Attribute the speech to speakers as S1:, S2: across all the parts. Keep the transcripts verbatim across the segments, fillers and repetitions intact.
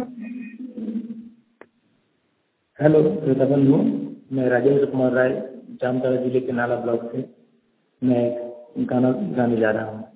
S1: Hello श्रोता बंधु, मैं राजेंद्र कुमार राय जामताड़ा जिले के नाला ब्लॉक से मैं एक गाना गाने जा रहा हूँ।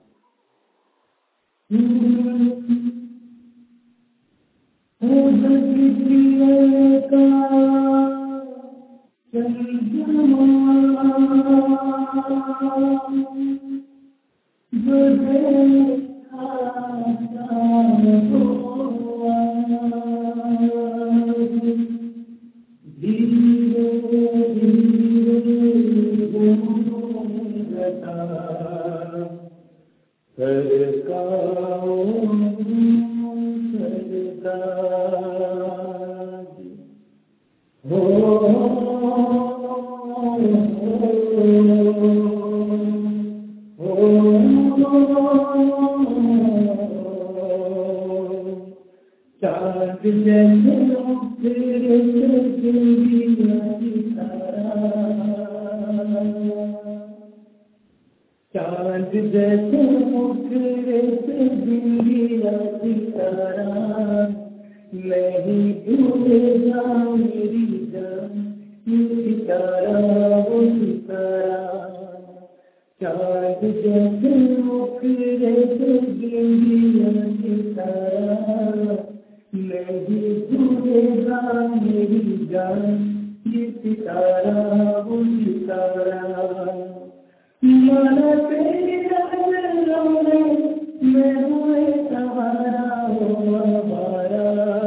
S1: चाँद जैसे मुखरे से बिंदिया सितारा, नहीं भूलेगा मेरी जान ये सितारा वो सितारा। चाँद जैसे मुखरे से बिंदिया सितारा, नहीं भूलेगा मेरी जान ये सितारा वो सितारा। माना तेरी नजरों में मैं हूँ एक सहारा हो हमारा,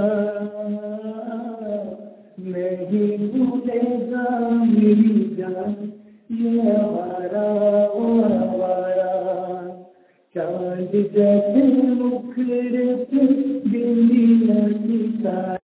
S1: नहीं भूलेगा मेरी जान ये हमारा हो हमारा। चाँद जैसे मुखरे से बिंदिया सितारा।